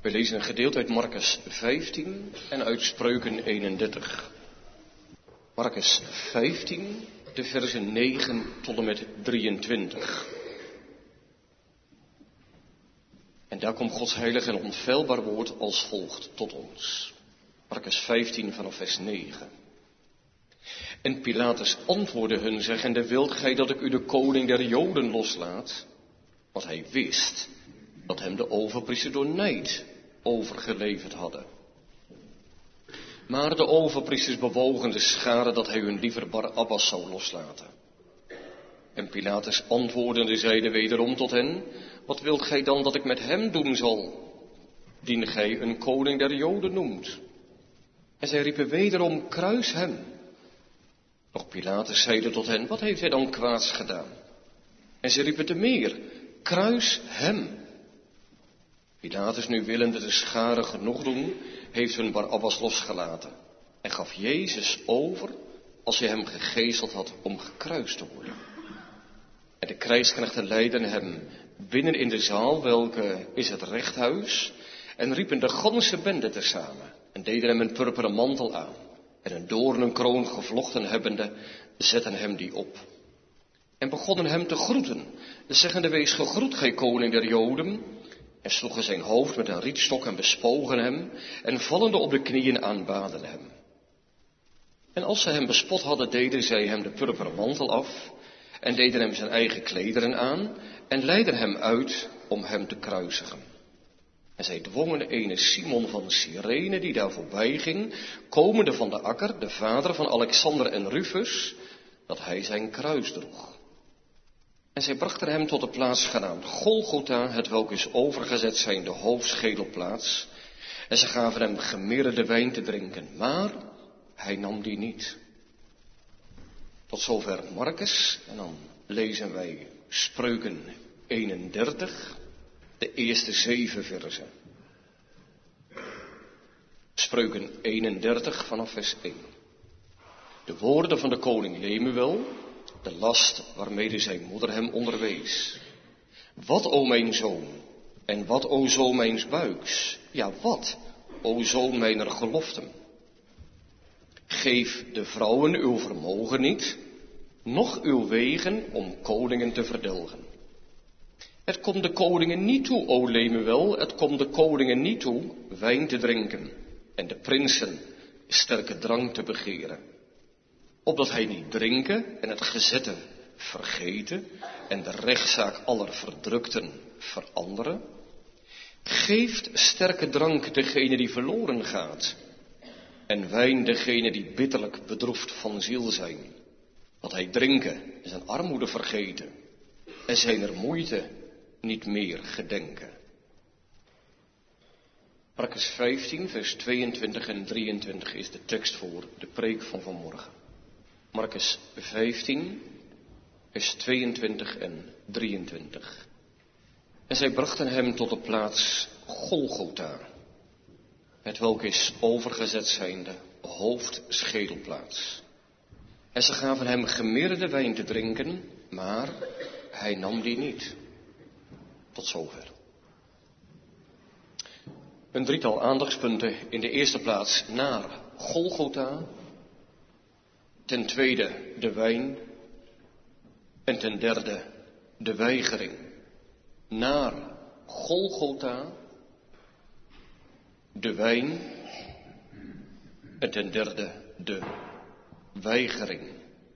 We lezen een gedeelte uit Marcus 15 en uit Spreuken 31. Marcus 15, de versen 9 tot en met 23. En daar komt Gods heilig en onfeilbaar woord als volgt tot ons. Marcus 15 vanaf vers 9. En Pilatus antwoordde hun, zeggende: wilt gij dat ik u de koning der Joden loslaat? Want hij wist dat hem de overpriesters door nijd overgeleverd hadden. Maar de overpriesters bewogen de schare dat hij hun liever Barabbas zou loslaten. En Pilatus antwoordende zeide wederom tot hen: wat wilt gij dan dat ik met hem doen zal, dien gij een koning der Joden noemt? En zij riepen wederom: kruis hem. Doch Pilatus zeide tot hen: wat heeft hij dan kwaads gedaan? En zij riepen te meer: kruis hem. Pilatus nu willende de schare genoeg doen, heeft hun Barabbas losgelaten en gaf Jezus over, als hij hem gegezeld had, om gekruist te worden. En de krijgsknechten leidden hem binnen in de zaal, welke is het rechthuis, en riepen de ganse bende tezamen en deden hem een purperen mantel aan. En een doornenkroon gevlochten hebbende, zetten hem die op. En begonnen hem te groeten, zeggende: wees gegroet, gij koning der Joden. En sloegen zijn hoofd met een rietstok en bespogen hem, en vallende op de knieën aanbaden hem. En als zij hem bespot hadden, deden zij hem de purperen mantel af, en deden hem zijn eigen klederen aan, en leidden hem uit om hem te kruisigen. En zij dwongen ene Simon van Cyrene, die daar voorbij ging, komende van de akker, de vader van Alexander en Rufus, dat hij zijn kruis droeg. En zij brachten hem tot de plaats genaamd Golgotha, hetwelk is overgezet zijn de hoofdschedelplaats. En ze gaven hem gemirrede wijn te drinken, maar hij nam die niet. Tot zover Marcus, en dan lezen wij Spreuken 31, de eerste 7 versen. Spreuken 31 vanaf vers 1. De woorden van de koning Lemuel, de last waarmede zijn moeder hem onderwees. Wat, o mijn zoon, en wat, o zoon mijns buiks, ja wat, o zoon mijner geloften. Geef de vrouwen uw vermogen niet, noch uw wegen om koningen te verdelgen. Het komt de koningen niet toe, o Lemuel, het komt de koningen niet toe wijn te drinken en de prinsen sterke drank te begeren. Opdat hij niet drinken en het gezette vergeten en de rechtszaak aller verdrukten veranderen. Geeft sterke drank degene die verloren gaat en wijn degene die bitterlijk bedroefd van ziel zijn. Dat hij drinken en zijn armoede vergeten en zijn er moeite niet meer gedenken. Marcus 15 vers 22 en 23 is de tekst voor de preek van vanmorgen. Marcus 15, vers 22 en 23. En zij brachten hem tot de plaats Golgotha, hetwelk is overgezet zijnde hoofdschedelplaats. En ze gaven hem gemirrede wijn te drinken, maar hij nam die niet. Tot zover. Een drietal aandachtspunten. In de eerste plaats naar Golgotha. Ten tweede de wijn. En ten derde de weigering. Naar Golgotha, de wijn. En ten derde de weigering.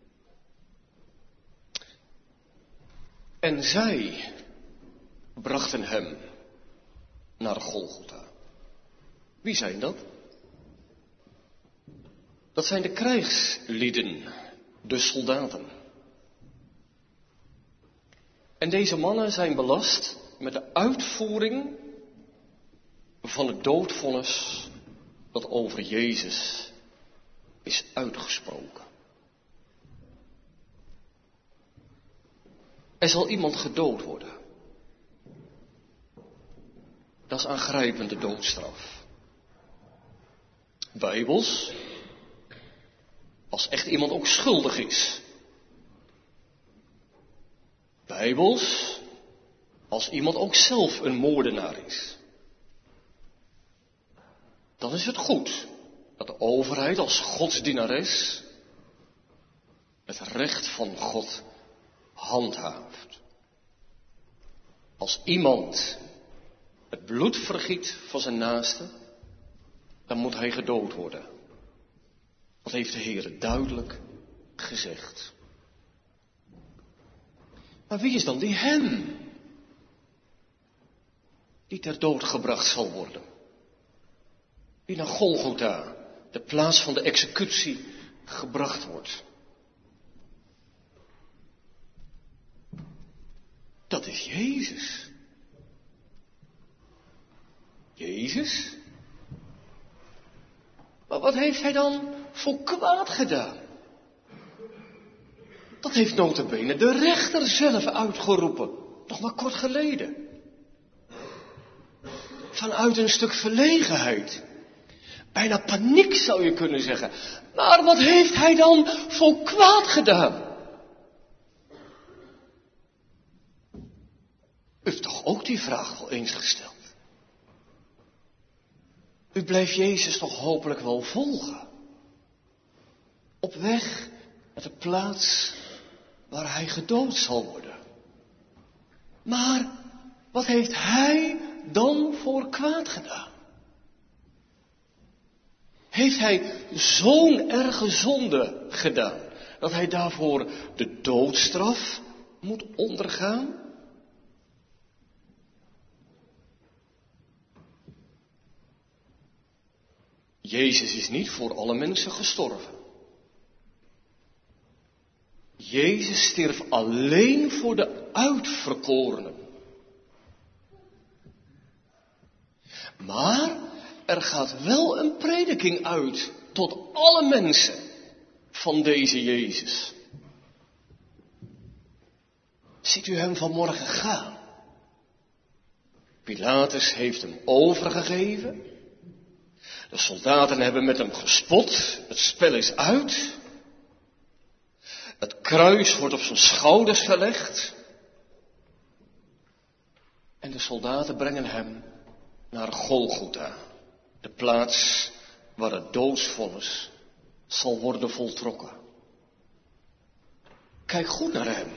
En zij brachten hem naar Golgotha. Wie zijn dat? Dat zijn de krijgslieden, de soldaten. En deze mannen zijn belast met de uitvoering van het doodvonnis dat over Jezus is uitgesproken. Er zal iemand gedood worden. Dat is aangrijpende doodstraf. Bijbels, als echt iemand ook schuldig is. Bijbels, als iemand ook zelf een moordenaar is. dan is het goed dat de overheid als godsdienares het recht van God handhaaft. Als iemand het bloed vergiet van zijn naaste, dan moet hij gedood worden. Dat heeft de Heer duidelijk gezegd. Maar wie is dan die hem die ter dood gebracht zal worden? Die naar Golgotha, de plaats van de executie, gebracht wordt. Dat is Jezus. Jezus? Maar wat heeft hij dan voor kwaad gedaan? Dat heeft nota bene de rechter zelf uitgeroepen, nog maar kort geleden. Vanuit een stuk verlegenheid. Bijna paniek zou je kunnen zeggen. Maar wat heeft hij dan voor kwaad gedaan? U heeft toch ook die vraag wel eens gesteld? U blijft Jezus toch hopelijk wel volgen? Op weg naar de plaats waar hij gedood zal worden. Maar wat heeft hij dan voor kwaad gedaan? Heeft hij zo'n erge zonde gedaan dat hij daarvoor de doodstraf moet ondergaan? Jezus is niet voor alle mensen gestorven. Jezus stierf alleen voor de uitverkorenen. Maar er gaat wel een prediking uit tot alle mensen van deze Jezus. Ziet u hem vanmorgen gaan? Pilatus heeft hem overgegeven. De soldaten hebben met hem gespot. Het spel is uit. Het kruis wordt op zijn schouders gelegd. En de soldaten brengen hem naar Golgotha. De plaats waar het doodsvonnis zal worden voltrokken. Kijk goed naar hem.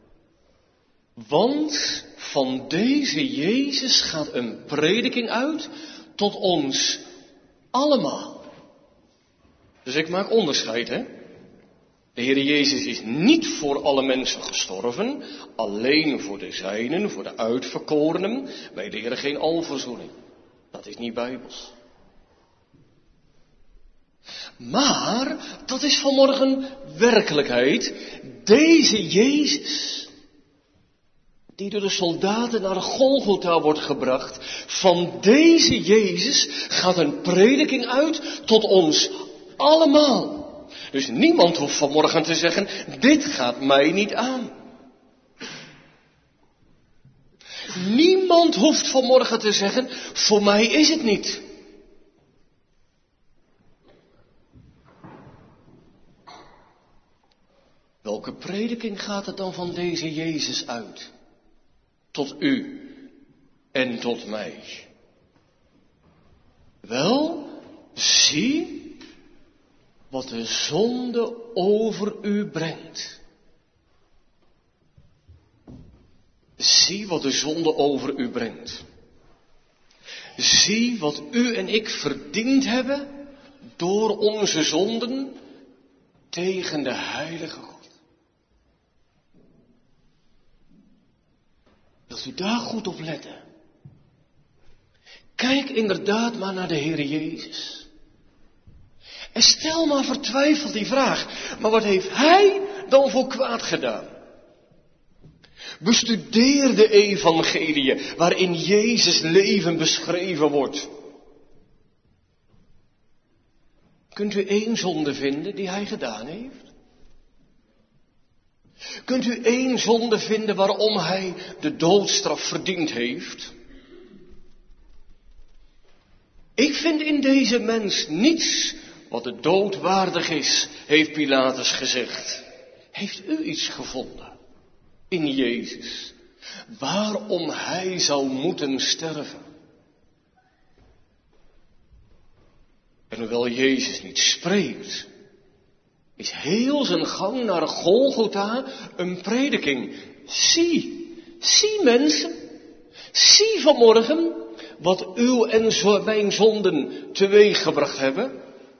Want van deze Jezus gaat een prediking uit tot ons allemaal. Dus ik maak onderscheid, hè. De Heer Jezus is niet voor alle mensen gestorven, alleen voor de zijnen, voor de uitverkorenen. Wij leren geen alverzoening. Dat is niet bijbels. Maar, dat is vanmorgen werkelijkheid. Deze Jezus, die door de soldaten naar Golgotha wordt gebracht, van deze Jezus gaat een prediking uit tot ons allemaal. Dus niemand hoeft vanmorgen te zeggen, dit gaat mij niet aan. Niemand hoeft vanmorgen te zeggen, voor mij is het niet. Welke prediking gaat het dan van deze Jezus uit? Tot u en tot mij. Wel, zie wat de zonde over u brengt. Zie wat de zonde over u brengt. Zie wat u en ik verdiend hebben door onze zonden tegen de heilige God. Wilt u daar goed op letten? Kijk inderdaad maar naar de Heer Jezus. En stel maar vertwijfeld die vraag. Maar wat heeft hij dan voor kwaad gedaan? Bestudeer de evangeliën waarin Jezus leven beschreven wordt. Kunt u één zonde vinden die hij gedaan heeft? Kunt u één zonde vinden waarom hij de doodstraf verdiend heeft? Ik vind in deze mens niets wat de dood waardig is, heeft Pilatus gezegd. Heeft u iets gevonden in Jezus waarom hij zou moeten sterven? hoewel Jezus niet spreekt, is heel zijn gang naar Golgotha een prediking. Zie mensen, zie vanmorgen wat uw en mijn zonden teweeggebracht hebben.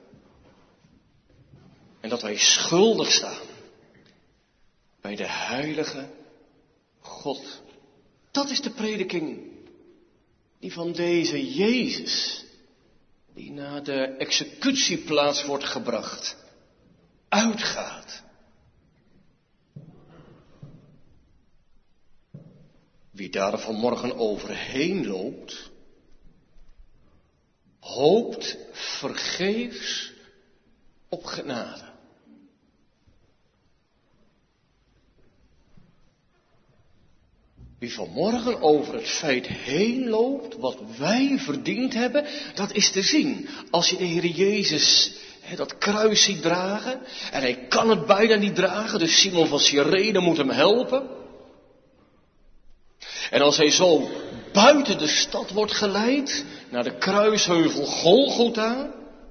En dat wij schuldig staan bij de heilige God. Dat is de prediking die van deze Jezus, die naar de executieplaats wordt gebracht, uitgaat. Wie daar vanmorgen overheen loopt, hoopt vergeefs op genade. Wie vanmorgen over het feit heen loopt, wat wij verdiend hebben, dat is te zien. Als je de Heer Jezus dat kruis ziet dragen, en hij kan het bijna niet dragen, dus Simon van Cyrene moet hem helpen. En als hij zo buiten de stad wordt geleid, naar de kruisheuvel Golgotha,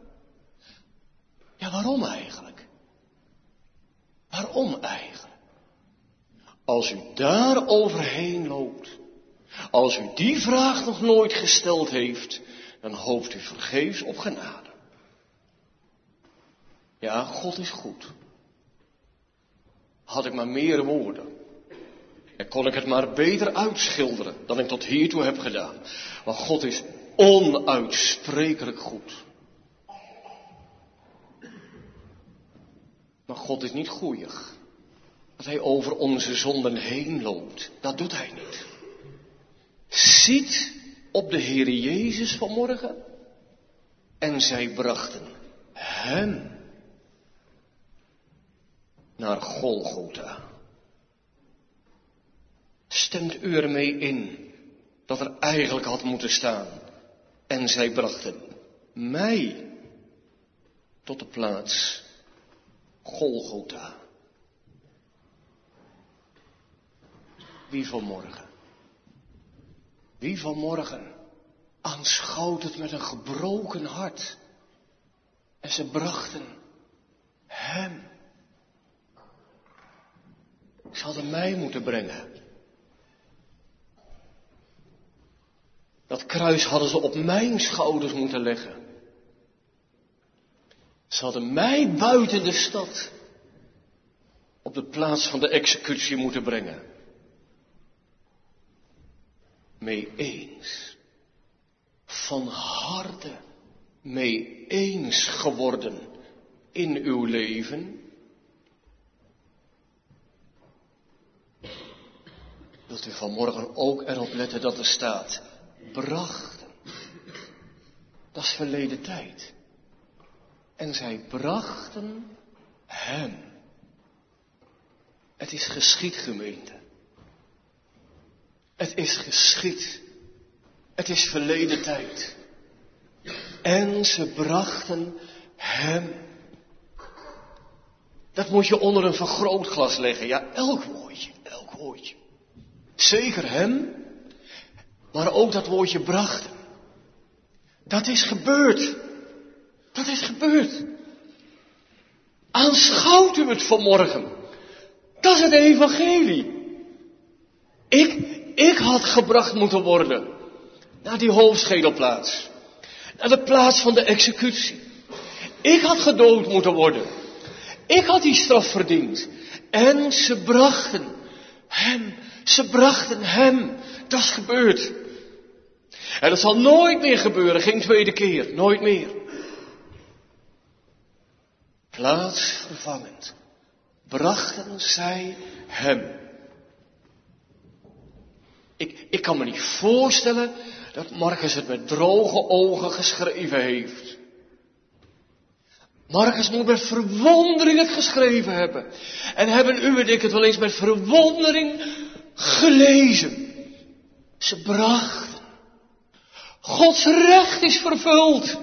ja, waarom eigenlijk? Waarom eigenlijk? Als u daar overheen loopt, als u die vraag nog nooit gesteld heeft, dan hoopt u vergeefs op genade. Ja, God is goed. Had ik maar meer woorden, en kon ik het maar beter uitschilderen dan ik tot hiertoe heb gedaan. Want God is onuitsprekelijk goed. Maar God is niet goeig. Dat hij over onze zonden heen loopt. Dat doet hij niet. Ziet op de Heer Jezus vanmorgen. En zij brachten hem naar Golgotha. Stemt u ermee in dat er eigenlijk had moeten staan. En zij brachten mij tot de plaats Golgotha. Wie vanmorgen aanschouwt het met een gebroken hart. En ze brachten hem. Ze hadden mij moeten brengen. Dat kruis hadden ze op mijn schouders moeten leggen. Ze hadden mij buiten de stad op de plaats van de executie moeten brengen. Mee eens, van harte mee eens geworden in uw leven. Wilt u vanmorgen ook erop letten dat er staat, brachten. Dat is verleden tijd. En zij brachten hem. Het is geschied, gemeente. Het is geschied. Het is verleden tijd. En ze brachten hem. Dat moet je onder een vergrootglas leggen. Ja, elk woordje. Zeker hem. Maar ook dat woordje brachten. Dat is gebeurd. Dat is gebeurd. Aanschouwt u het vanmorgen. Dat is het evangelie. Ik had gebracht moeten worden naar die hoofdschedelplaats. Naar de plaats van de executie. Ik had gedood moeten worden. Ik had die straf verdiend. En ze brachten hem. Ze brachten hem. Dat is gebeurd. En dat zal nooit meer gebeuren. Geen tweede keer. Nooit meer. Plaatsvervangend. Brachten zij hem. Ik kan me niet voorstellen dat Marcus het met droge ogen geschreven heeft. Marcus moet met verwondering het geschreven hebben. En hebben u en ik het wel eens met verwondering gelezen. Ze brachten. Gods recht is vervuld.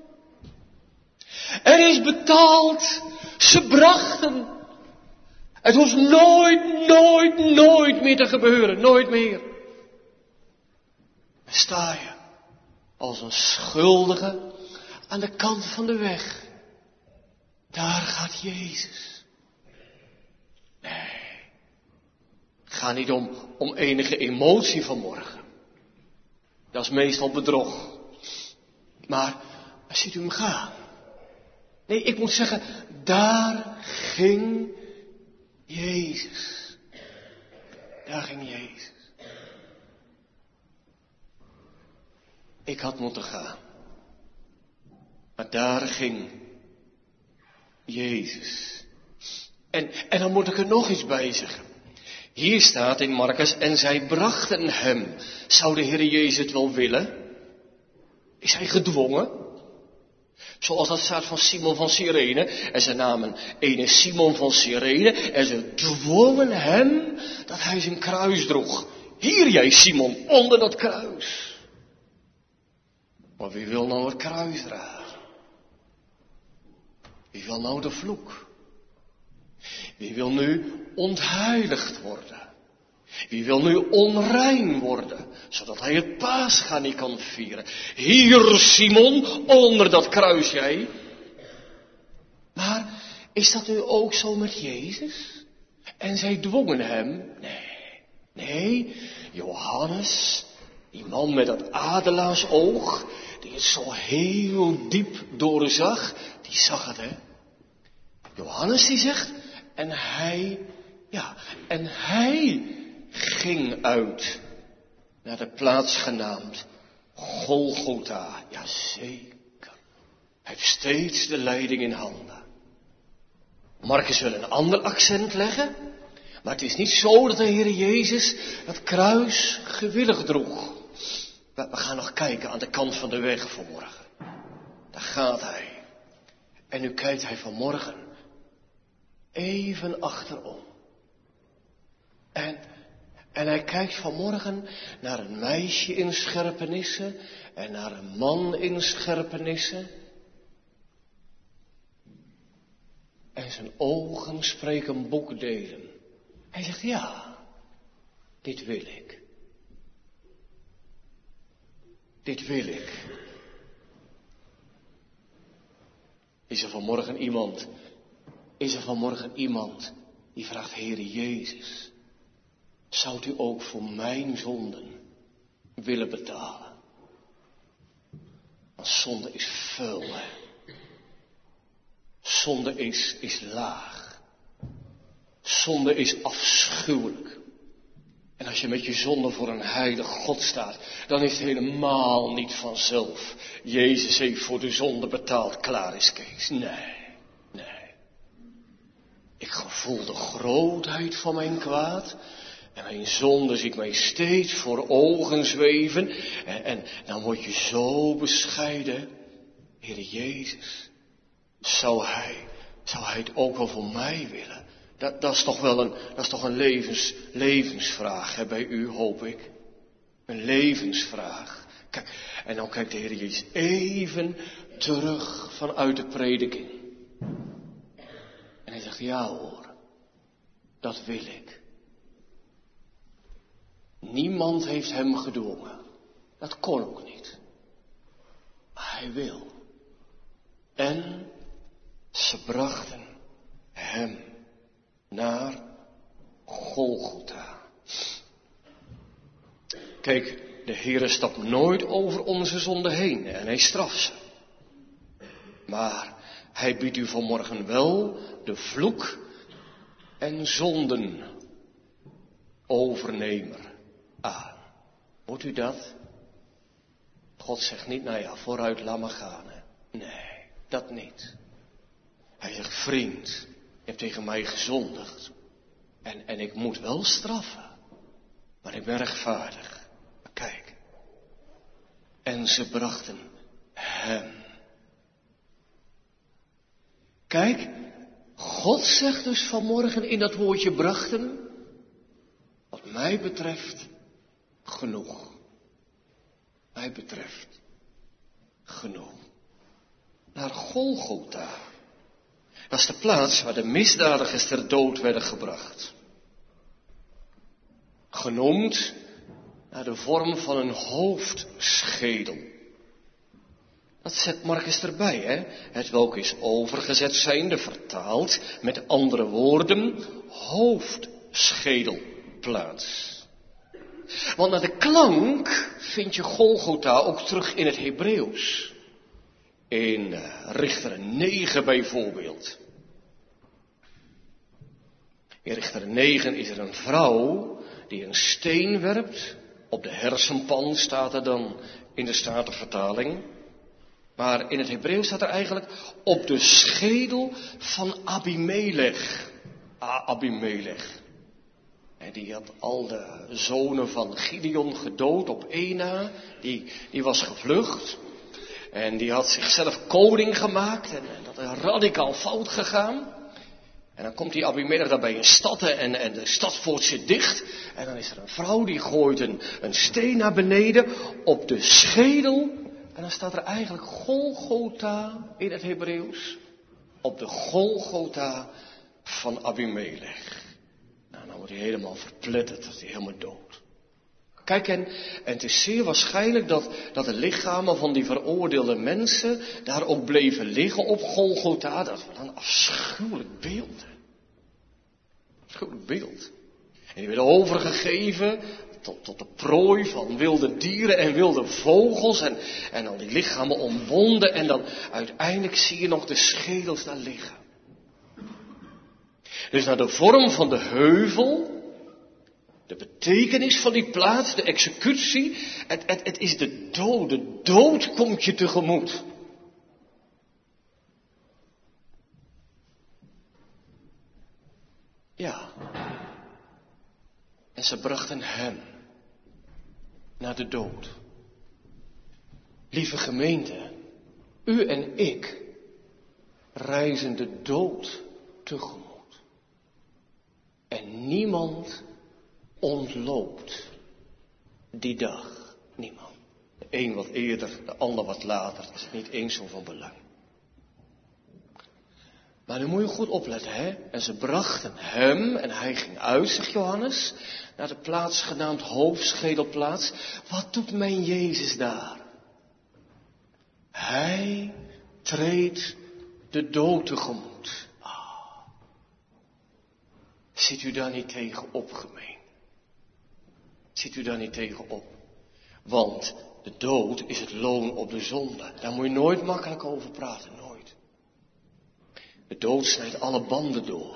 Er is betaald. Ze brachten. Het hoeft nooit meer te gebeuren. Nooit meer. Sta je als een schuldige aan de kant van de weg. Daar gaat Jezus. Nee. Ga niet om enige emotie vanmorgen. Dat is meestal bedrog. Maar ziet u hem gaan? Nee, ik moet zeggen, daar ging Jezus. Daar ging Jezus. Ik had moeten gaan. Maar daar ging Jezus. En dan moet ik er nog iets bij zeggen. Hier staat in Marcus, en zij brachten hem. Zou de Heer Jezus het wel willen? Is hij gedwongen? Zoals dat staat van Simon van Cyrene. En ze namen ene Simon van Cyrene en ze dwongen hem dat hij zijn kruis droeg. Hier jij Simon, onder dat kruis. Maar wie wil nou het kruis dragen? Wie wil nou de vloek? Wie wil nu ontheiligd worden? Wie wil nu onrein worden, zodat hij het Pascha niet kan vieren? Hier, Simon, onder dat kruis jij. Maar is dat nu ook zo met Jezus? En zij dwongen hem? Nee, Johannes, die man met dat adelaarsoog, die het zo heel diep doorzag, die zag het, hè. Johannes die zegt, en hij ging uit naar de plaats genaamd Golgotha. Jazeker. Hij heeft steeds de leiding in handen. Marcus wil een ander accent leggen, maar het is niet zo dat de Heer Jezus het kruis gewillig droeg. We gaan nog kijken aan de kant van de weg vanmorgen. Daar gaat hij. En nu kijkt hij vanmorgen even achterom. En hij kijkt vanmorgen naar een meisje in Scherpenisse en naar een man in Scherpenisse. En zijn ogen spreken boekdelen. Hij zegt, ja, dit wil ik. Dit wil ik. Is er vanmorgen iemand die vraagt, Heere Jezus, zou u ook voor mijn zonden willen betalen? Want zonde is vuil, hè. Zonde is laag. Zonde is afschuwelijk. En als je met je zonde voor een heilig God staat, dan is het helemaal niet vanzelf. Jezus heeft voor de zonde betaald, klaar is Kees. Nee. Ik gevoel de grootheid van mijn kwaad. En mijn zonde zie ik mij steeds voor ogen zweven. En dan word je zo bescheiden. Heer Jezus, zou hij het ook wel voor mij willen? Dat is toch een levensvraag, hè, bij u, hoop ik. Een levensvraag. Kijk, en dan kijkt de Heer Jezus even terug vanuit de prediking. En hij zegt, ja hoor, dat wil ik. Niemand heeft hem gedwongen. Dat kon ook niet. Maar hij wil. En ze brachten hem naar Golgotha. Kijk, de Heere stapt nooit over onze zonde heen en hij straft ze. Maar hij biedt u vanmorgen wel de vloek en zonden overnemer aan. Hoort u dat? God zegt niet, nou ja, vooruit, laat maar gaan. Hè. Nee, dat niet. Hij zegt, vriend, je hebt tegen mij gezondigd. En ik moet wel straffen. Maar ik ben rechtvaardig. Maar kijk. En ze brachten hem. Kijk, God zegt dus vanmorgen in dat woordje brachten, wat mij betreft, genoeg. Mij betreft, genoeg. Naar Golgotha. Dat is de plaats waar de misdadigers ter dood werden gebracht. Genoemd naar de vorm van een hoofdschedel. Dat zet Marcus erbij, hè. Het welk is overgezet zijnde, vertaald, met andere woorden, hoofdschedelplaats. Want naar de klank vind je Golgotha ook terug in het Hebreeuws. In Richter 9 bijvoorbeeld. In Richter 9 is er een vrouw die een steen werpt. Op de hersenpan staat er dan in de Statenvertaling. Maar in het Hebreeuws staat er eigenlijk op de schedel van Abimelech. Abimelech. En die had al de zonen van Gideon gedood op één na. Die was gevlucht. En die had zichzelf koning gemaakt. En dat is radicaal fout gegaan. En dan komt die Abimelech daar bij een stad en de stadspoort zit dicht. En dan is er een vrouw die gooit een steen naar beneden op de schedel. En dan staat er eigenlijk Golgotha in het Hebreeuws. Op de Golgotha van Abimelech. Nou, dan wordt hij helemaal verpletterd, dat is hij helemaal dood. Kijk, en het is zeer waarschijnlijk dat de lichamen van die veroordeelde mensen daar ook bleven liggen op Golgotha. Dat was een afschuwelijk beeld. Afschuwelijk beeld. En die werden overgegeven tot de prooi van wilde dieren en wilde vogels. En dan die lichamen omwonden. En dan uiteindelijk zie je nog de schedels daar liggen. Dus naar de vorm van de heuvel, de betekenis van die plaats, de executie, het is de dood. De dood komt je tegemoet. Ja. En ze brachten hem naar de dood. Lieve gemeente, u en ik reizen de dood tegemoet. En niemand ontloopt die dag. Niemand. De een wat eerder, de ander wat later. Dat is niet eens zo van belang. Maar nu moet je goed opletten, hè. En ze brachten hem, en hij ging uit, zegt Johannes, naar de plaats genaamd hoofdschedelplaats. Wat doet mijn Jezus daar? Hij treedt de dood tegemoet. Ziet u daar niet tegen op, gemeen? Ziet u daar niet tegen op? Want de dood is het loon op de zonde. Daar moet je nooit makkelijk over praten, nooit. De dood snijdt alle banden door.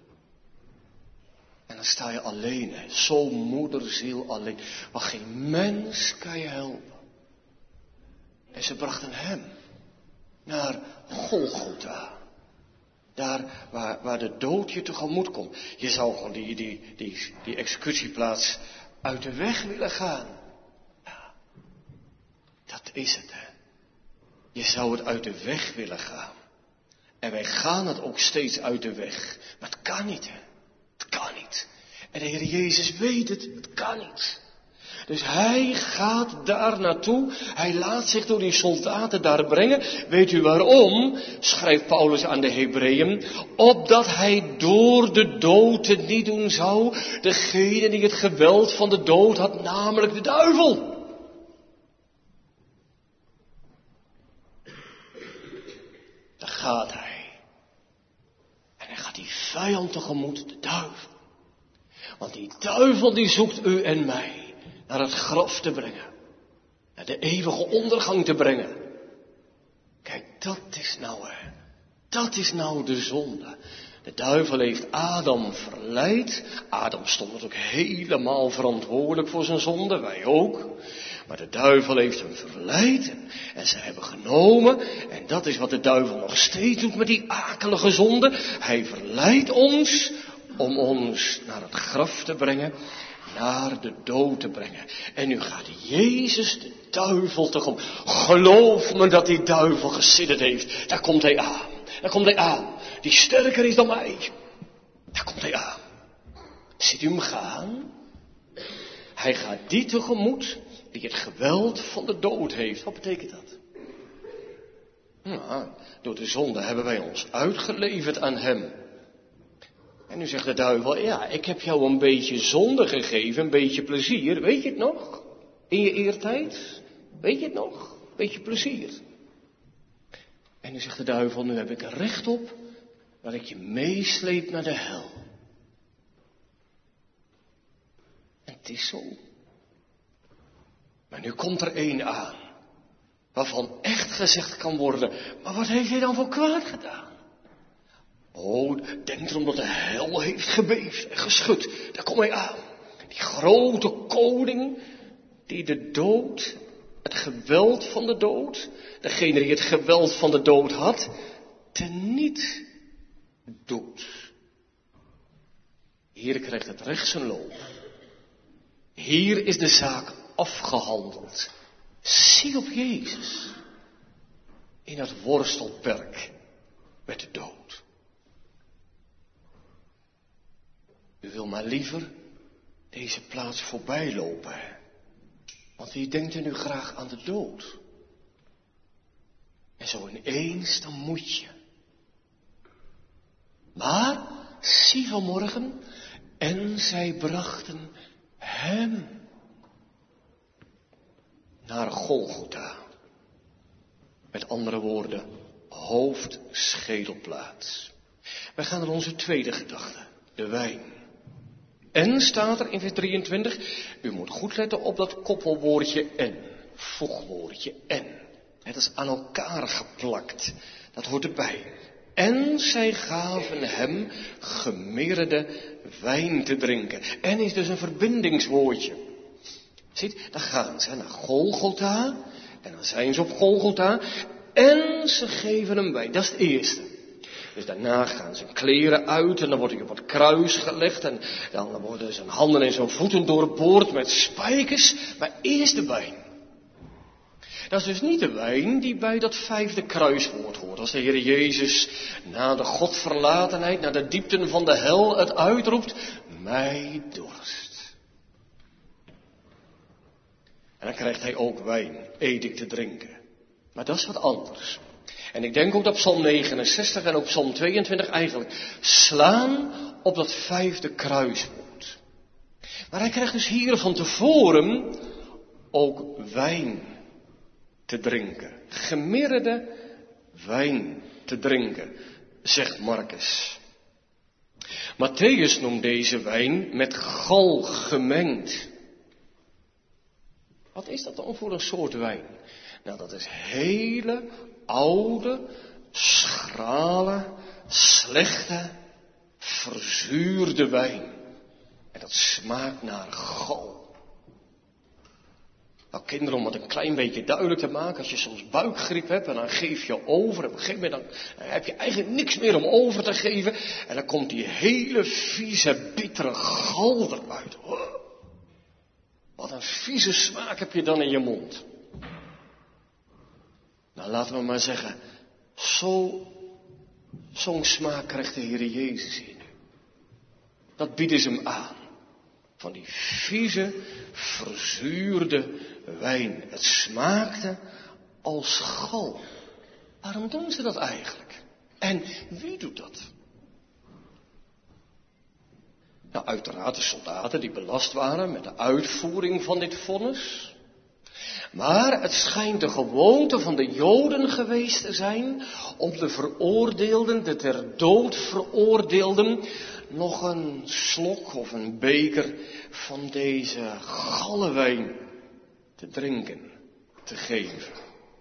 En dan sta je alleen, hè. Zo moederziel alleen. Maar geen mens kan je helpen. En ze brachten hem naar Golgotha. Daar waar de dood je tegemoet komt. Je zou gewoon die executieplaats uit de weg willen gaan. Ja, dat is het, hè. Je zou het uit de weg willen gaan. En wij gaan het ook steeds uit de weg. Maar het kan niet, hè. Het kan niet. En de Heer Jezus weet het. Het kan niet. Dus hij gaat daar naartoe. Hij laat zich door die soldaten daar brengen. Weet u waarom? Schrijft Paulus aan de Hebreeën. Opdat hij door de dood het niet doen zou. Degene die het geweld van de dood had, namelijk de duivel. Daar gaat hij. En hij gaat die vijand tegemoet, de duivel. Want die duivel die zoekt u en mij naar het graf te brengen. Naar de eeuwige ondergang te brengen. Kijk, dat is nou de zonde. De duivel heeft Adam verleid. Adam stond natuurlijk helemaal verantwoordelijk voor zijn zonde, wij ook. Maar de duivel heeft hem verleid en ze hebben genomen. En dat is wat de duivel nog steeds doet met die akelige zonde. Hij verleidt ons om ons naar het graf te brengen. Naar de dood te brengen. En nu gaat Jezus de duivel tegemoet. Geloof me dat die duivel gesidderd heeft. Daar komt hij aan. Daar komt hij aan. Die sterker is dan mij. Daar komt hij aan. Ziet u hem gaan? Hij gaat die tegemoet die het geweld van de dood heeft. Wat betekent dat? Nou, door de zonde hebben wij ons uitgeleverd aan hem. En nu zegt de duivel, ja, ik heb jou een beetje zonde gegeven, een beetje plezier. Weet je het nog? In je eertijd? Weet je het nog? Beetje plezier. En nu zegt de duivel, nu heb ik er recht op dat ik je meesleep naar de hel. En het is zo. Maar nu komt er één aan, waarvan echt gezegd kan worden, maar wat heeft hij dan voor kwaad gedaan? Oh, denk erom dat de hel heeft gebeefd en geschud. Daar kom hij aan. Die grote koning die de dood, het geweld van de dood, degene die het geweld van de dood had, teniet doet. Hier krijgt het recht zijn loop. Hier is de zaak afgehandeld. Zie op Jezus in het worstelperk met de dood. U wil maar liever deze plaats voorbij lopen. Want wie denkt er nu graag aan de dood? En zo ineens, dan moet je. Maar, zie vanmorgen, en zij brachten hem naar Golgotha. Met andere woorden, hoofdschedelplaats. Wij gaan naar onze tweede gedachte, de wijn. En staat er in vers 23, u moet goed letten op dat koppelwoordje en, voegwoordje en. Het is aan elkaar geplakt, dat hoort erbij. En zij gaven hem gemeerde wijn te drinken. En is dus een verbindingswoordje. Ziet, dan gaan ze naar Golgotha, en dan zijn ze op Golgotha, en ze geven hem wijn, dat is het eerste. Dus daarna gaan zijn kleren uit en dan wordt hij op het kruis gelegd en dan worden zijn handen en zijn voeten doorboord met spijkers, maar eerst de wijn. Dat is dus niet de wijn die bij dat 5e kruiswoord hoort. Als de Heer Jezus na de godverlatenheid, naar de diepten van de hel het uitroept, mij dorst. En dan krijgt hij ook wijn, edik te drinken. Maar dat is wat anders. En ik denk ook dat Psalm 69 en ook Psalm 22 eigenlijk slaan op dat 5e kruiswoord. Maar hij krijgt dus hier van tevoren ook wijn te drinken. Gemiddelde wijn te drinken, zegt Marcus. Matthäus noemt deze wijn met gal gemengd. Wat is dat dan voor een soort wijn? Nou, dat is hele oude, schrale, slechte, verzuurde wijn. En dat smaakt naar gal. Nou, kinderen, om het een klein beetje duidelijk te maken, als je soms buikgriep hebt en dan geef je over. En op een gegeven moment dan heb je eigenlijk niks meer om over te geven. En dan komt die hele vieze, bittere gal eruit. Wat een vieze smaak heb je dan in je mond. Nou, laten we maar zeggen, zo'n smaak krijgt de Heer Jezus in u. Dat bieden ze hem aan. Van die vieze, verzuurde wijn. Het smaakte als gal. Waarom doen ze dat eigenlijk? En wie doet dat? Nou, uiteraard de soldaten die belast waren met de uitvoering van dit vonnis. Maar het schijnt de gewoonte van de Joden geweest te zijn om de veroordeelden, de ter dood veroordeelden, nog een slok of een beker van deze galwijn te drinken, te geven.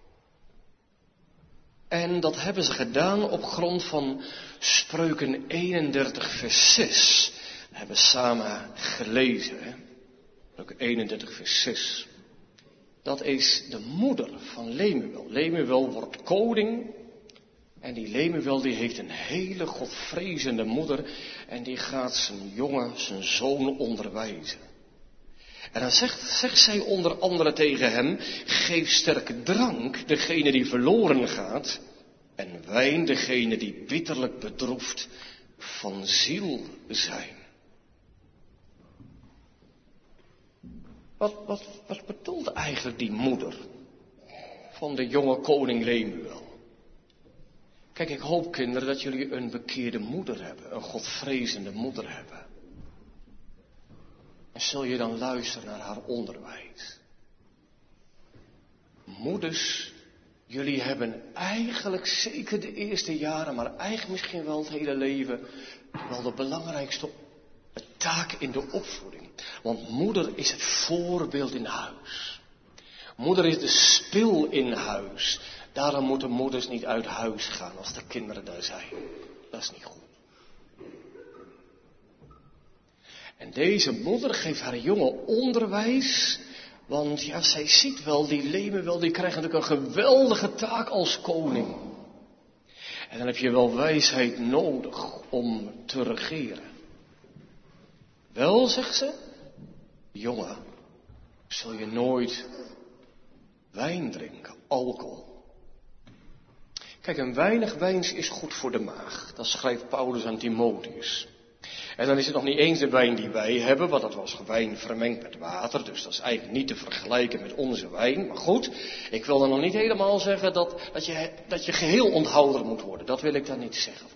En dat hebben ze gedaan op grond van Spreuken 31 vers 6. Dat hebben we samen gelezen, hè? Spreuken 31 vers 6. Dat is de moeder van Lemuel. Lemuel wordt koning. En die Lemuel die heeft een hele godvrezende moeder. En die gaat zijn zoon onderwijzen. En dan zegt zij onder andere tegen hem: geef sterke drank degene die verloren gaat. En wijn degene die bitterlijk bedroefd van ziel zijn. Wat bedoelt eigenlijk die moeder van de jonge koning Lemuel? Kijk, ik hoop, kinderen, dat jullie een bekeerde moeder hebben, een godvrezende moeder hebben. En zul je dan luisteren naar haar onderwijs? Moeders jullie hebben eigenlijk zeker de eerste jaren, maar eigenlijk misschien wel het hele leven, wel de belangrijkste taak in de opvoeding. Want moeder is het voorbeeld in huis. Moeder is de spil in huis. Daarom moeten moeders niet uit huis gaan als de kinderen daar zijn. Dat is niet goed. En deze moeder geeft haar jongen onderwijs. Want ja, zij ziet wel, die Lemuel, die krijgt natuurlijk een geweldige taak als koning. En dan heb je wel wijsheid nodig om te regeren. Wel, zegt ze, jongen, zul je nooit wijn drinken, alcohol. Kijk, een weinig wijn is goed voor de maag. Dat schrijft Paulus aan Timotheus. En dan is het nog niet eens de wijn die wij hebben, want dat was wijn vermengd met water. Dus dat is eigenlijk niet te vergelijken met onze wijn. Maar goed, ik wil dan nog niet helemaal zeggen dat je geheel onthouder moet worden. Dat wil ik dan niet zeggen.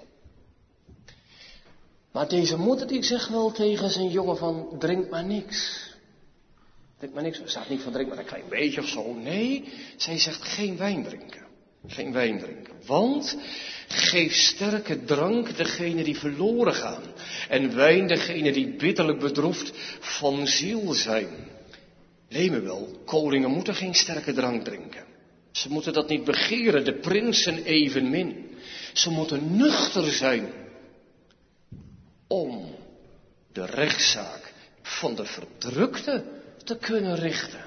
Maar deze moeder die zegt wel tegen zijn jongen van, drink maar niks. Drink maar niks. Er staat niet van drink maar een klein beetje of zo. Nee, zij zegt geen wijn drinken. Geen wijn drinken. Want geef sterke drank degene die verloren gaan. En wijn degene die bitterlijk bedroefd van ziel zijn. Lemuel, koningen moeten geen sterke drank drinken. Ze moeten dat niet begeren, de prinsen evenmin. Ze moeten nuchter zijn. Om de rechtszaak van de verdrukte te kunnen richten.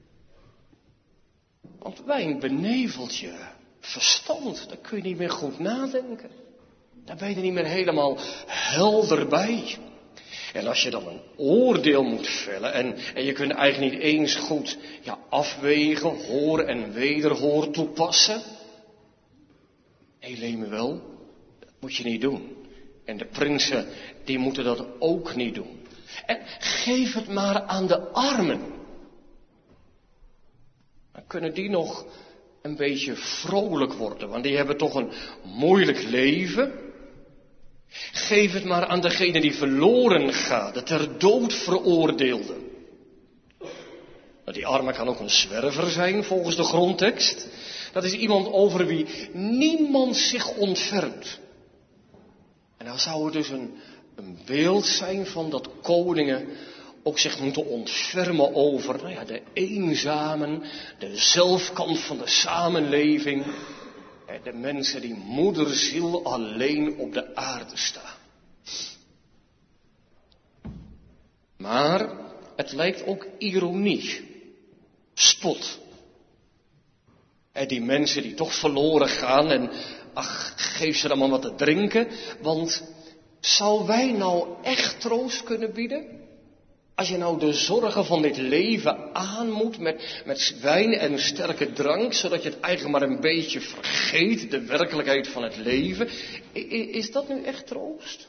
Want wijn benevelt je verstand. Daar kun je niet meer goed nadenken. Daar ben je er niet meer helemaal helder bij. En als je dan een oordeel moet vellen en je kunt eigenlijk niet eens goed afwegen, hoor en wederhoor toepassen. Nee, Lemuel, dat moet je niet doen. En de prinsen, die moeten dat ook niet doen. En geef het maar aan de armen. Dan kunnen die nog een beetje vrolijk worden, want die hebben toch een moeilijk leven. Geef het maar aan degene die verloren gaat, de ter dood veroordeelde. Die arme kan ook een zwerver zijn, volgens de grondtekst. Dat is iemand over wie niemand zich ontfermt. En dan zou het dus een beeld zijn van dat koningen ook zich moeten ontfermen over de eenzamen, de zelfkant van de samenleving. De mensen die moederziel alleen op de aarde staan. Maar het lijkt ook ironie, spot. Die mensen die toch verloren gaan en geef ze dan maar wat te drinken. Want zou wij nou echt troost kunnen bieden? Als je nou de zorgen van dit leven aan moet met wijn en sterke drank, zodat je het eigenlijk maar een beetje vergeet, de werkelijkheid van het leven. Is dat nu echt troost?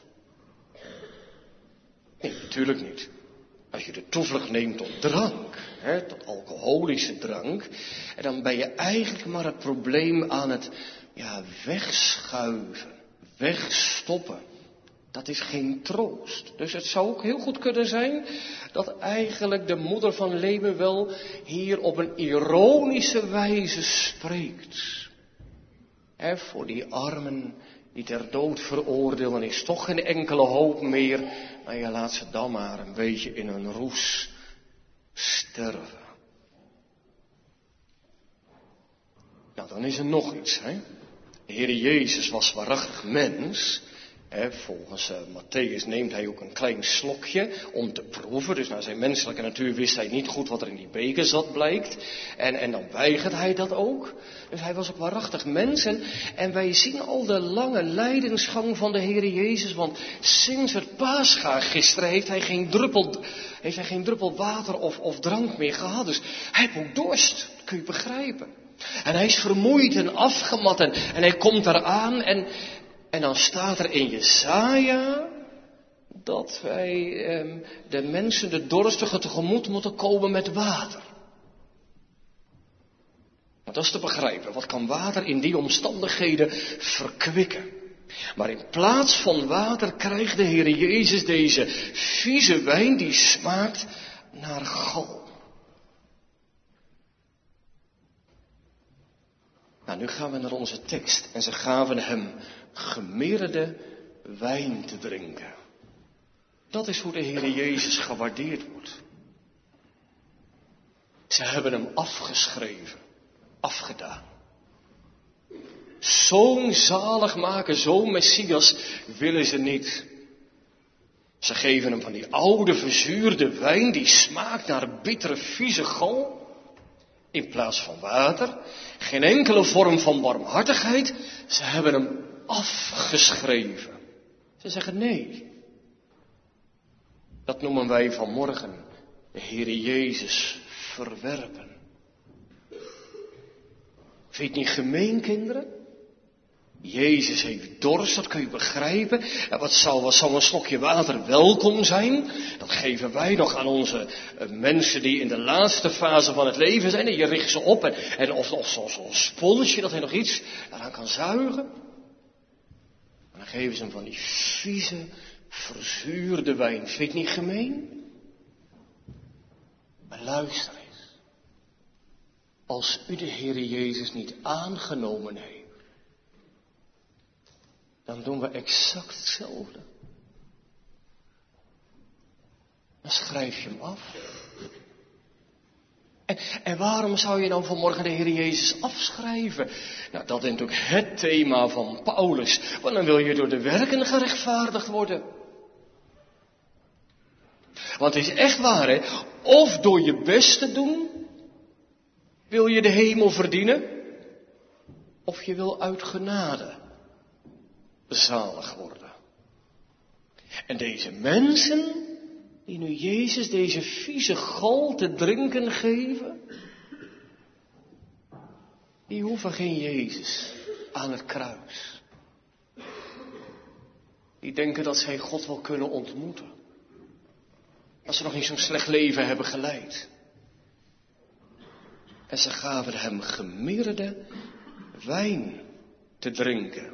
Nee, natuurlijk niet. Als je de toevlucht neemt tot drank, tot alcoholische drank, en dan ben je eigenlijk maar het probleem aan het wegschuiven, wegstoppen. Dat is geen troost. Dus het zou ook heel goed kunnen zijn dat eigenlijk de moeder van Lemuel hier op een ironische wijze spreekt. Voor die armen die ter dood veroordelen is toch geen enkele hoop meer. Maar je laat ze dan maar een beetje in hun roes sterven. Nou, dan is er nog iets. De Heer Jezus was waarachtig mens. Volgens Matthäus neemt hij ook een klein slokje om te proeven. Dus naar zijn menselijke natuur wist hij niet goed wat er in die beker zat, blijkt. En dan weigert hij dat ook. Dus hij was ook waarachtig mens. En wij zien al de lange lijdensgang van de Heer Jezus. Want sinds het Pascha gisteren heeft hij geen druppel water of drank meer gehad. Dus hij heeft ook dorst. Dat kun je begrijpen. En hij is vermoeid en afgemat en hij komt eraan en dan staat er in Jesaja dat wij de mensen, de dorstigen, tegemoet moeten komen met water. Maar dat is te begrijpen. Wat kan water in die omstandigheden verkwikken? Maar in plaats van water krijgt de Heer Jezus deze vieze wijn die smaakt naar gal. Nou, nu gaan we naar onze tekst. En ze gaven hem gemeerde wijn te drinken. Dat is hoe de Heer Jezus gewaardeerd wordt. Ze hebben hem afgeschreven, afgedaan. Zo'n zaligmaker, zo'n Messias willen ze niet. Ze geven hem van die oude verzuurde wijn die smaakt naar bittere vieze gal. In plaats van water, geen enkele vorm van barmhartigheid. Ze hebben hem afgeschreven. Ze zeggen nee. Dat noemen wij vanmorgen de Heere Jezus verwerpen. Vind je het niet gemeen, kinderen? Jezus heeft dorst, dat kun je begrijpen. En wat zou een slokje water welkom zijn? Dat geven wij nog aan onze mensen die in de laatste fase van het leven zijn. En je richt ze op of zo'n sponsje dat hij nog iets eraan kan zuigen. En dan geven ze hem van die vieze, verzuurde wijn. Vind je het niet gemeen? Maar luister eens. Als u de Heere Jezus niet aangenomen heeft, dan doen we exact hetzelfde. Dan schrijf je hem af. En waarom zou je dan vanmorgen de Heer Jezus afschrijven? Nou, dat is natuurlijk het thema van Paulus. Want dan wil je door de werken gerechtvaardigd worden. Want het is echt waar, hè. Of door je best te doen, wil je de hemel verdienen. Of je wil uit genade zalig worden. En deze mensen, die nu Jezus deze vieze gal te drinken geven, die hoeven geen Jezus aan het kruis. Die denken dat zij God wel kunnen ontmoeten. Als ze nog niet zo'n slecht leven hebben geleid. En ze gaven hem gemeerde wijn te drinken.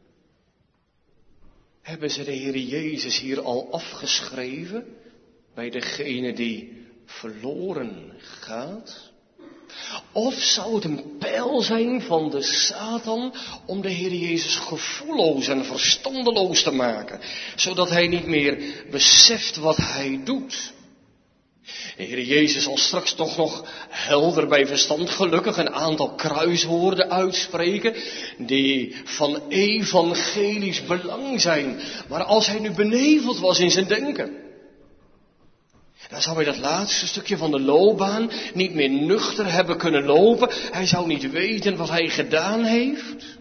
Hebben ze de Heer Jezus hier al afgeschreven bij degene die verloren gaat? Of zou het een pijl zijn van de Satan om de Heer Jezus gevoelloos en verstandeloos te maken, zodat hij niet meer beseft wat hij doet? De Heer Jezus zal straks toch nog helder bij verstand gelukkig een aantal kruiswoorden uitspreken die van evangelisch belang zijn. Maar als hij nu beneveld was in zijn denken, dan zou hij dat laatste stukje van de loopbaan niet meer nuchter hebben kunnen lopen. Hij zou niet weten wat hij gedaan heeft.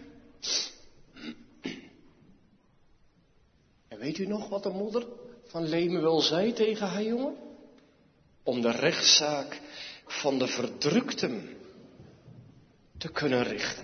En weet u nog wat de moeder van Lemuel zei tegen haar jongen? Om de rechtszaak van de verdrukten te kunnen richten.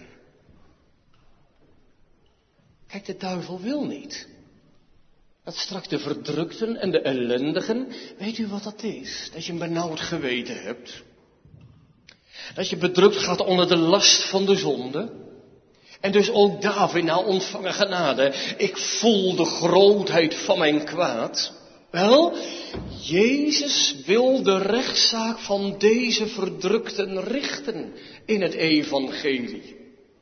Kijk, de duivel wil niet dat straks de verdrukten en de ellendigen, weet u wat dat is? Dat je een benauwd geweten hebt. Dat je bedrukt gaat onder de last van de zonde. En dus ook David na ontvangen genade. Ik voel de grootheid van mijn kwaad. Wel, Jezus wil de rechtszaak van deze verdrukten richten in het evangelie.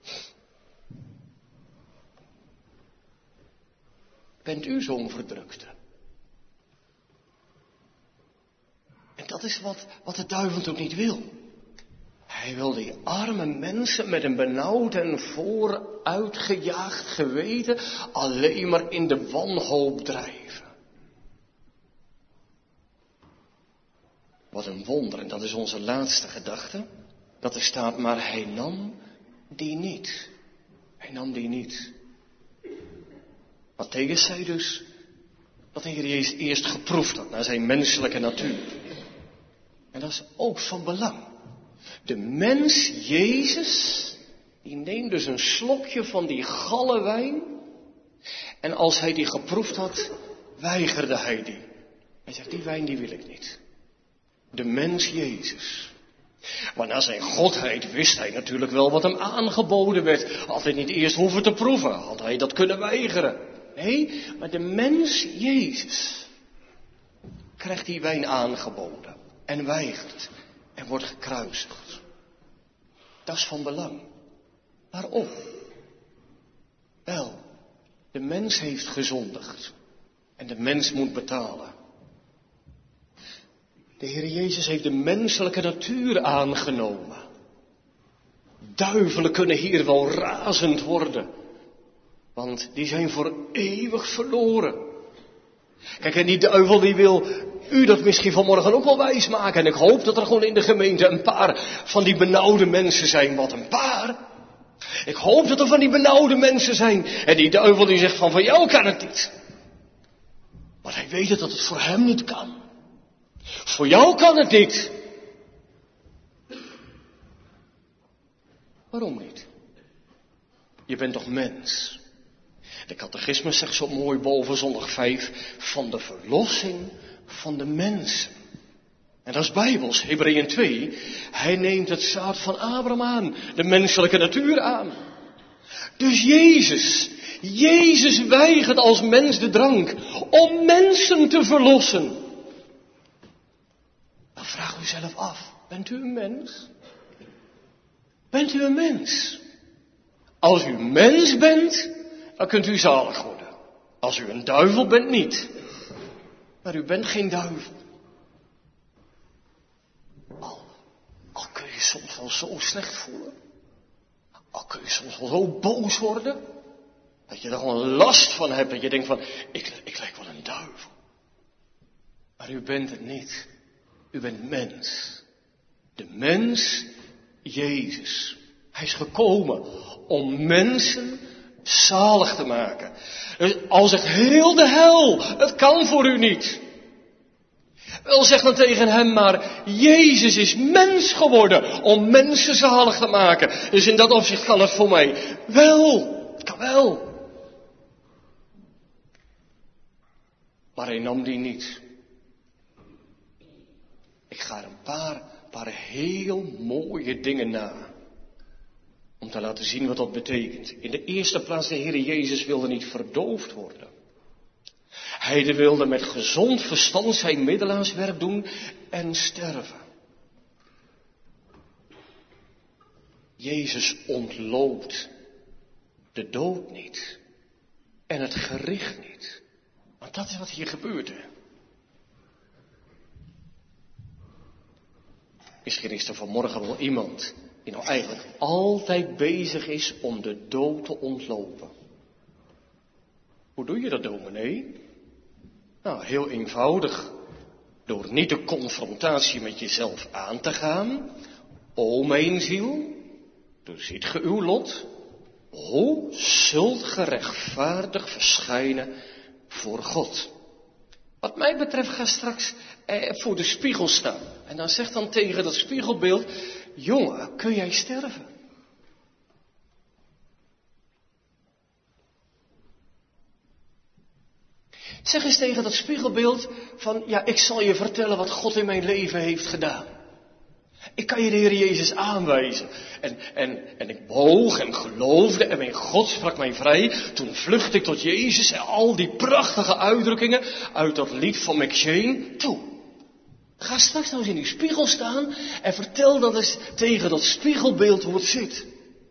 Bent u zo'n verdrukte? En dat is wat de duivel natuurlijk niet wil. Hij wil die arme mensen met een benauwd en vooruitgejaagd geweten alleen maar in de wanhoop drijven. Wat een wonder, en dat is onze laatste gedachte. Dat er staat, maar hij nam die niet. Hij nam die niet. Matthäus zei dus dat de Heer Jezus eerst geproefd had naar zijn menselijke natuur. En dat is ook van belang. De mens Jezus, die neemt dus een slokje van die galle wijn. En als hij die geproefd had, weigerde hij die. Hij zegt, die wijn die wil ik niet. De mens Jezus. Maar na zijn godheid wist hij natuurlijk wel wat hem aangeboden werd. Had hij niet eerst hoeven te proeven, had hij dat kunnen weigeren. Nee, maar de mens Jezus krijgt die wijn aangeboden en weigert en wordt gekruisigd. Dat is van belang. Waarom? Wel, de mens heeft gezondigd. En de mens moet betalen. De Heer Jezus heeft de menselijke natuur aangenomen. Duivelen kunnen hier wel razend worden. Want die zijn voor eeuwig verloren. Kijk, en die duivel die wil u dat misschien vanmorgen ook wel wijsmaken. En ik hoop dat er gewoon in de gemeente een paar van die benauwde mensen zijn. Wat een paar. Ik hoop dat er van die benauwde mensen zijn. En die duivel die zegt van jou kan het niet. Maar hij weet dat het voor hem niet kan. Voor jou kan het niet. Waarom niet? Je bent toch mens? De catechismus zegt zo mooi boven zondag 5 van de verlossing van de mensen. En dat is Bijbels, Hebreeën 2. Hij neemt het zaad van Abraham aan, de menselijke natuur aan. Dus Jezus weigert als mens de drank om mensen te verlossen. Dan vraag u zelf af, bent u een mens? Bent u een mens? Als u mens bent, dan kunt u zalig worden. Als u een duivel bent, niet. Maar u bent geen duivel. Al kun je soms wel zo slecht voelen. Al kun je soms wel zo boos worden. Dat je er gewoon last van hebt. Dat je denkt van, ik lijk wel een duivel. Maar u bent het niet. U bent mens. De mens Jezus. Hij is gekomen om mensen zalig te maken. Dus al zegt heel de hel, het kan voor u niet. Wel, zeg dan tegen hem maar, Jezus is mens geworden om mensen zalig te maken. Dus in dat opzicht kan het voor mij wel. Het kan wel. Maar hij nam die niet. Ik ga er een paar heel mooie dingen na. Om te laten zien wat dat betekent. In de eerste plaats, de Heer Jezus wilde niet verdoofd worden. Hij wilde met gezond verstand zijn middelaarswerk doen en sterven. Jezus ontloopt de dood niet. En het gericht niet. Want dat is wat hier gebeurde. Misschien is er vanmorgen wel iemand die nou eigenlijk altijd bezig is om de dood te ontlopen. Hoe doe je dat, dominee? Nou, heel eenvoudig. Door niet de confrontatie met jezelf aan te gaan. O mijn ziel, doorziet ge uw lot. Hoe zult ge rechtvaardig verschijnen voor God? Wat mij betreft ga straks voor de spiegel staan. En dan zegt dan tegen dat spiegelbeeld, jongen, kun jij sterven? Zeg eens tegen dat spiegelbeeld van, ja, ik zal je vertellen wat God in mijn leven heeft gedaan. Ik kan je de Heer Jezus aanwijzen. En ik boog en geloofde en mijn God sprak mij vrij. Toen vluchtte ik tot Jezus en al die prachtige uitdrukkingen uit dat lied van McShane. Toe, ga straks nou eens in die spiegel staan en vertel dan eens tegen dat spiegelbeeld hoe het zit.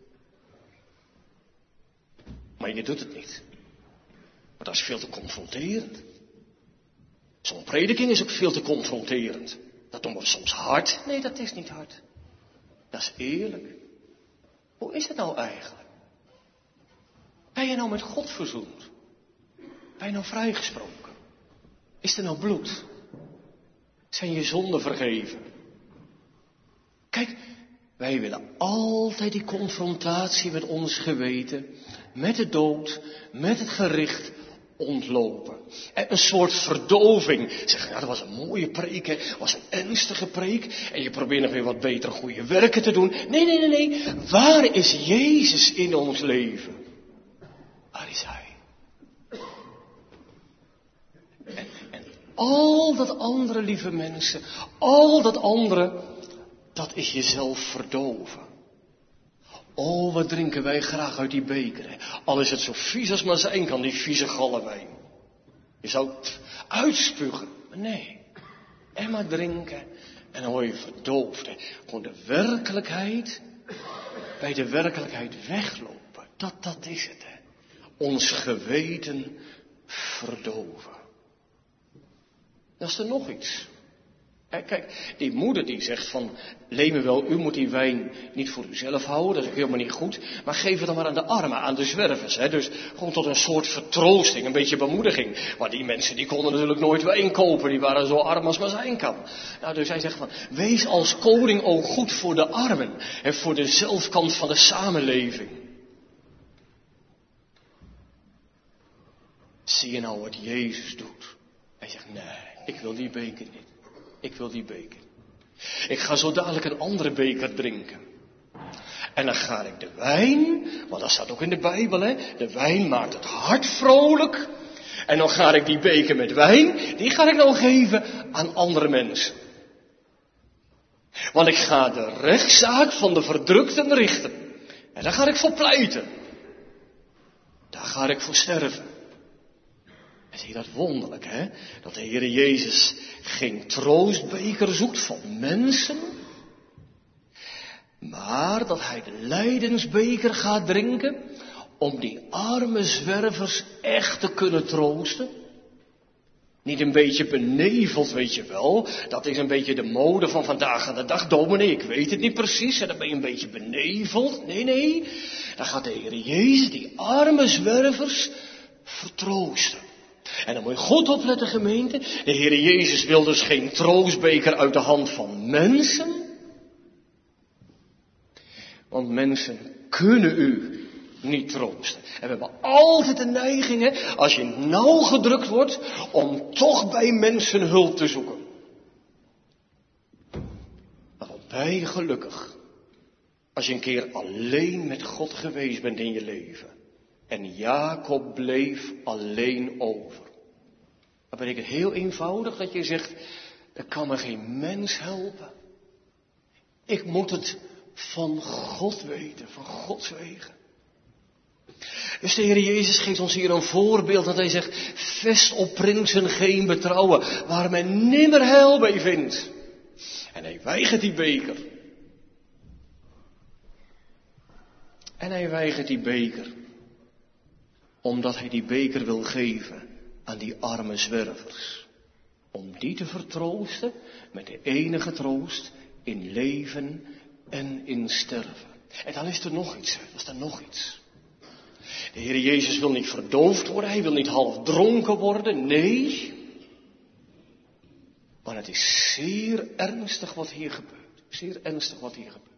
Maar je doet het niet. Maar dat is veel te confronterend. Zo'n prediking is ook veel te confronterend. Dat doen we soms hard. Nee, dat is niet hard. Dat is eerlijk. Hoe is het nou eigenlijk? Ben je nou met God verzoend? Ben je nou vrijgesproken? Is er nou bloed? Zijn je zonden vergeven? Kijk, wij willen altijd die confrontatie met ons geweten, met de dood, met het gericht ontlopen. En een soort verdoving. Zeggen, nou, dat was een mooie preek, hè? Dat was een ernstige preek. En je probeert nog weer wat beter goede werken te doen. Nee. Waar is Jezus in ons leven? Waar is Hij? En al dat andere, lieve mensen, al dat andere, dat is jezelf verdoven. Oh, wat drinken wij graag uit die beker. Hè? Al is het zo vies als maar zijn kan, die vieze gallenwijn. Je zou het uitspugen. Maar nee. En maar drinken. En dan word je verdoofd. Hè? Gewoon de werkelijkheid. bij de werkelijkheid weglopen. Dat is het, hè. Ons geweten verdoven. Dan is er nog iets. Kijk, die moeder die zegt van, Lemuel, u moet die wijn niet voor uzelf houden, dat is ook helemaal niet goed, maar geef het dan maar aan de armen, aan de zwervers. Hè? Dus gewoon tot een soort vertroosting, een beetje bemoediging. Maar die mensen die konden natuurlijk nooit wijn kopen, die waren zo arm als maar zijn kan. Nou, dus hij zegt van, wees als koning ook goed voor de armen en voor de zelfkant van de samenleving. Zie je nou wat Jezus doet? Hij zegt, nee, ik wil die beker niet. Ik wil die beker. Ik ga zo dadelijk een andere beker drinken. En dan ga ik de wijn, want dat staat ook in de Bijbel, hè. De wijn maakt het hart vrolijk. En dan ga ik die beker met wijn, die ga ik nou geven aan andere mensen. Want ik ga de rechtszaak van de verdrukten richten. En daar ga ik voor pleiten. Daar ga ik voor sterven. En zie je dat wonderlijk, hè? Dat de Heere Jezus geen troostbeker zoekt van mensen, maar dat hij de lijdensbeker gaat drinken om die arme zwervers echt te kunnen troosten. Niet een beetje beneveld, weet je wel. Dat is een beetje de mode van vandaag aan de dag. Dominee, ik weet het niet precies. En dan ben je een beetje beneveld. Nee. Dan gaat de Heere Jezus die arme zwervers vertroosten. En dan moet je goed opletten, gemeente. De Heere Jezus wil dus geen troostbeker uit de hand van mensen. Want mensen kunnen u niet troosten. En we hebben altijd de neiging, hè, als je nauw gedrukt wordt, om toch bij mensen hulp te zoeken. Maar wat ben je gelukkig als je een keer alleen met God geweest bent in je leven. En Jacob bleef alleen over. Dan betekent het heel eenvoudig dat je zegt, er kan me geen mens helpen. Ik moet het van God weten, van Gods wegen. Dus de Heer Jezus geeft ons hier een voorbeeld dat hij zegt, vest op prinsen geen betrouwen, waar men nimmer heil bij vindt. En hij weigert die beker. En hij weigert die beker, omdat hij die beker wil geven aan die arme zwervers. Om die te vertroosten met de enige troost in leven en in sterven. En dan is er nog iets, dat is er nog iets. De Heer Jezus wil niet verdoofd worden, hij wil niet half dronken worden, nee. Maar het is zeer ernstig wat hier gebeurt. Zeer ernstig wat hier gebeurt.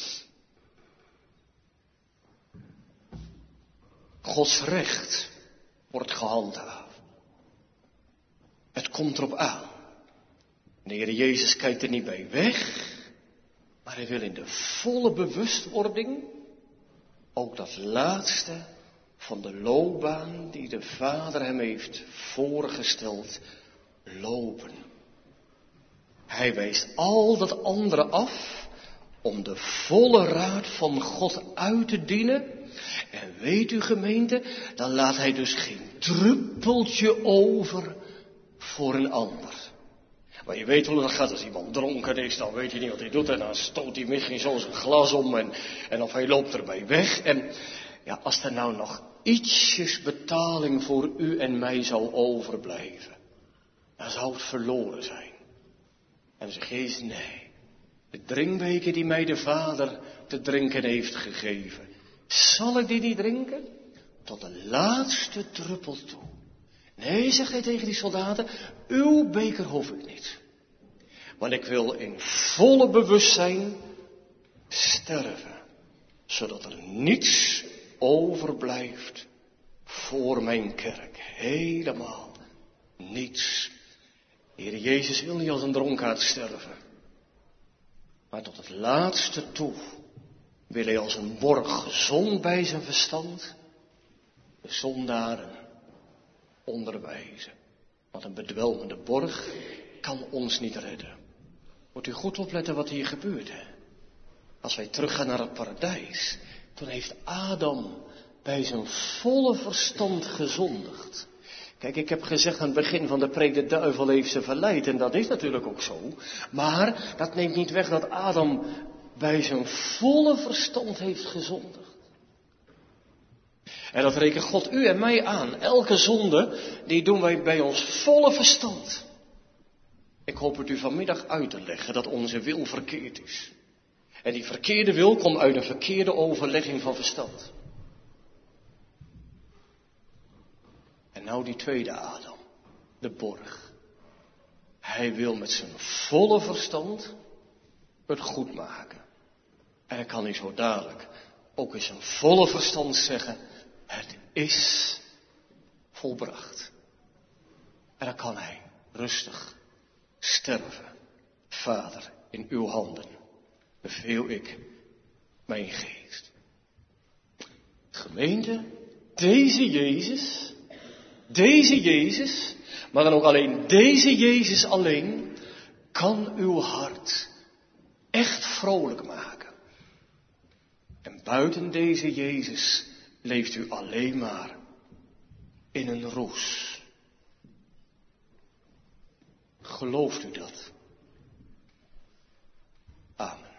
Gods recht wordt gehandhaafd. Het komt erop aan. De Heer Jezus kijkt er niet bij weg, maar hij wil in de volle bewustwording ook dat laatste van de loopbaan die de Vader hem heeft voorgesteld lopen. Hij wijst al dat andere af om de volle raad van God uit te dienen. En weet u, gemeente, dan laat hij dus geen druppeltje over voor een ander. Maar je weet hoe dat gaat als iemand dronken is, dan weet je niet wat hij doet. En dan stoot hij misschien zo zijn glas om en of hij loopt erbij weg. En ja, als er nou nog ietsjes betaling voor u en mij zou overblijven, dan zou het verloren zijn. En dan zegt Jezus, nee, de drinkbeker die mij de Vader te drinken heeft gegeven, zal ik die niet drinken? Tot de laatste druppel toe. Nee, zegt hij tegen die soldaten, uw beker hoef ik niet. Want ik wil in volle bewustzijn sterven, zodat er niets overblijft voor mijn kerk. Helemaal niets. De Heer Jezus wil niet als een dronkaard sterven, maar tot het laatste toe wil hij als een borg gezond bij zijn verstand de zondaren onderwijzen. Want een bedwelmende borg kan ons niet redden. Moet u goed opletten wat hier gebeurt, hè? Als wij teruggaan naar het paradijs, toen heeft Adam bij zijn volle verstand gezondigd. Kijk, ik heb gezegd aan het begin van de preek, de duivel heeft ze verleid. En dat is natuurlijk ook zo. Maar dat neemt niet weg dat Adam bij zijn volle verstand heeft gezondigd. En dat rekent God u en mij aan. Elke zonde, die doen wij bij ons volle verstand. Ik hoop het u vanmiddag uit te leggen dat onze wil verkeerd is. En die verkeerde wil komt uit een verkeerde overlegging van verstand. En nou die tweede Adam, de borg. Hij wil met zijn volle verstand het goed maken. En dan kan hij zo dadelijk ook in zijn volle verstand zeggen, het is volbracht. En dan kan hij rustig sterven. Vader, in uw handen beveel ik mijn geest. Gemeente, deze Jezus, maar dan ook alleen deze Jezus alleen, kan uw hart echt vrolijk maken. En buiten deze Jezus leeft u alleen maar in een roes. Gelooft u dat? Amen.